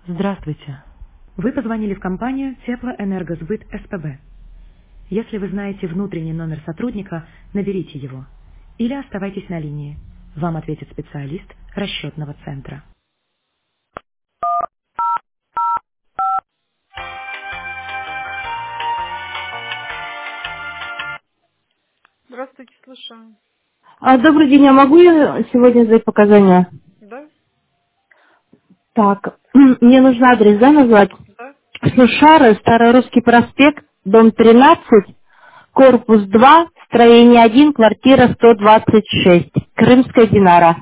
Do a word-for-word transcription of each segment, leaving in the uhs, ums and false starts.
Здравствуйте. Вы позвонили в компанию Теплоэнергосбыт СПБ. Если вы знаете внутренний номер сотрудника, наберите его. Или оставайтесь на линии. Вам ответит специалист расчетного центра. Здравствуйте, слушаю. А, добрый день, а могу я сегодня сдать показания? Да? Так, мне нужно адрес, да, назвать? Да? Сушары, Старорусский проспект, дом тринадцать, корпус два, строение один, квартира сто двадцать шесть, Крымская Динара.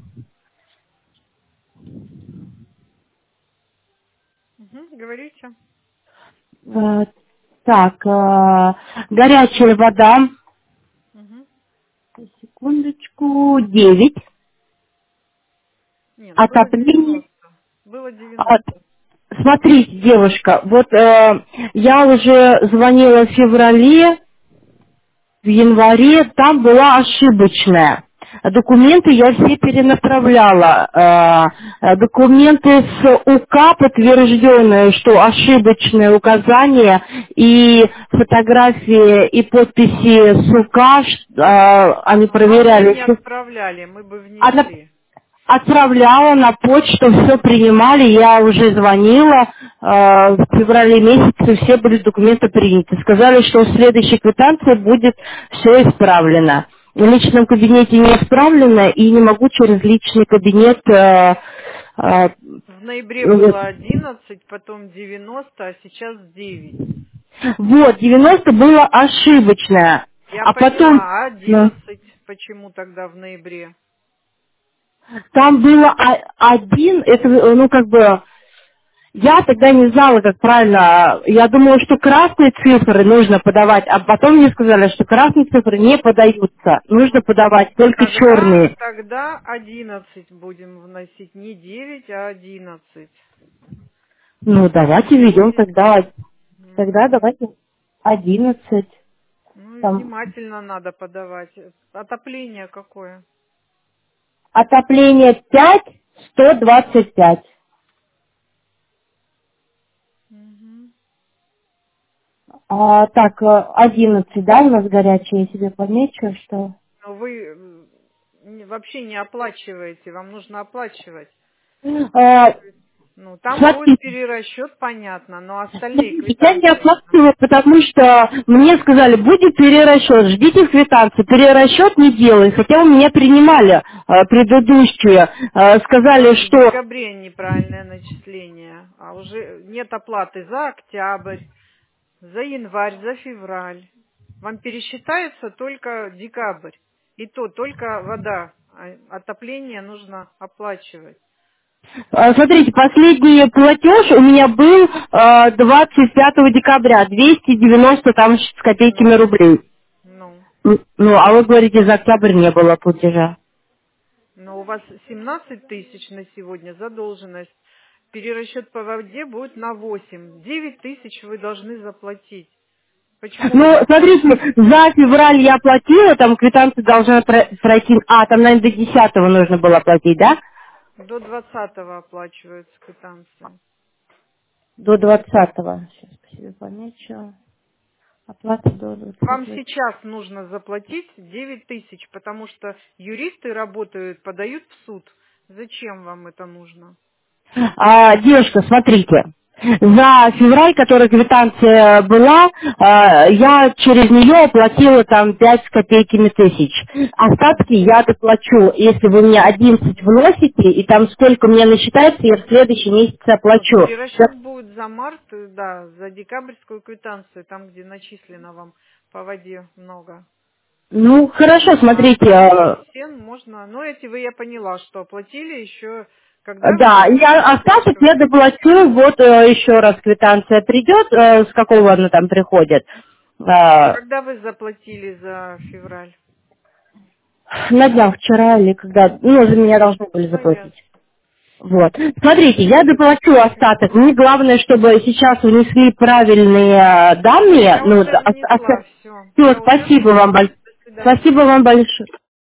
Угу, говорите. Э, Так, э, горячая вода, Угу. секундочку, девять, Нет, было отопление. девяносто. Было А, девяносто. смотрите, девушка, вот э, я уже звонила в феврале, в январе, там была ошибочная. Документы я все перенаправляла. Э, э, Документы с УК подтвержденные, что ошибочное указание и фотографии и подписи с УК, ш- э, они Но вам бы проверяли, не что отправляли, мы бы она внесли. отправляла на почту, все принимали, я уже звонила, э, в феврале месяце все были документы приняты. Сказали, что в следующей квитанции будет все исправлено. В личном кабинете не исправлено, и не могу через личный кабинет... э, э, В ноябре вот, было одиннадцать, потом девяносто, а сейчас девять. Вот, девяносто было ошибочное. Я А потом, поняла, а ну, одиннадцать почему тогда в ноябре? там было о- один, это, э, ну, как бы, я тогда не знала, как правильно. Я думала, что красные цифры нужно подавать, а потом мне сказали, что красные цифры не подаются. Нужно подавать только Тогда, черные. тогда одиннадцать будем вносить, не девять, а одиннадцать. Ну, давайте введем Будет? тогда, тогда Мгм. давайте одиннадцать. Ну и Там, внимательно надо подавать. Отопление какое? отопление пять, сто двадцать пять. Мгм. А, так, э, одиннадцать, да, у нас горячие, я себе помечу, что... Но вы м, не- вообще не оплачиваете, вам нужно оплачивать. Э, Ну, там будет смотрите, перерасчет, понятно, но остальные Смотрите, я не квитанции. оплачиваю, потому что мне сказали, будет перерасчет, ждите квитанции. Перерасчет не делай, хотя у меня принимали э, предыдущие, э, У вас сказали, в что декабре неправильное начисление, а уже нет оплаты за октябрь, за январь, за февраль. Вам пересчитается только декабрь. И то только вода. А отопление нужно оплачивать. э, смотрите, последний платеж у меня был э, двадцать пятого декабря, двести девяносто там с копейками Ну, рублей. ну. М, Ну, а вы говорите, за октябрь не было платежа. Но у вас семнадцать тысяч на сегодня задолженность. Перерасчет по воде будет на восемь. девять тысяч вы должны заплатить. Почему вы Ну, не смотрите, оплачиваете? за февраль я платила, там квитанция должна про- пройти, а, там, наверное, до десятого нужно было платить, да? До двадцатого оплачиваются квитанции. До двадцатого. Сейчас себе помечу. Оплата до Вам двадцатого. сейчас нужно заплатить девять тысяч, потому что юристы работают, подают в суд. Зачем вам это нужно? А, девушка, смотрите. За февраль, которая квитанция была, а, я через нее оплатила там пять с копейками тысяч. Остатки я доплачу, если вы мне одиннадцать вносите, и там сколько у меня насчитается, я в следующий месяц Ну, оплачу. перерасчет будет за март, э, да, за декабрьскую квитанцию, там, где начислено вам по воде много. Ну, хорошо, А смотрите, остальные а, все можно, ну, эти вы, я поняла, что оплатили еще, когда вы да, будете я остаток я оплачивать? доплачу, вот э, еще раз квитанция придет, э, с какого она там приходит. А, Когда вы заплатили за февраль? на днях вчера или когда, ну, за меня должны были Ну, ясно. заплатить. Вот. Смотрите, я доплачу остаток. Мне главное, чтобы сейчас внесли правильные э, данные. Я Ну, уже да, ос- внесла, ос- все. всё, Я уже спасибо вам внесла. большое. До свидания. Спасибо вам большое.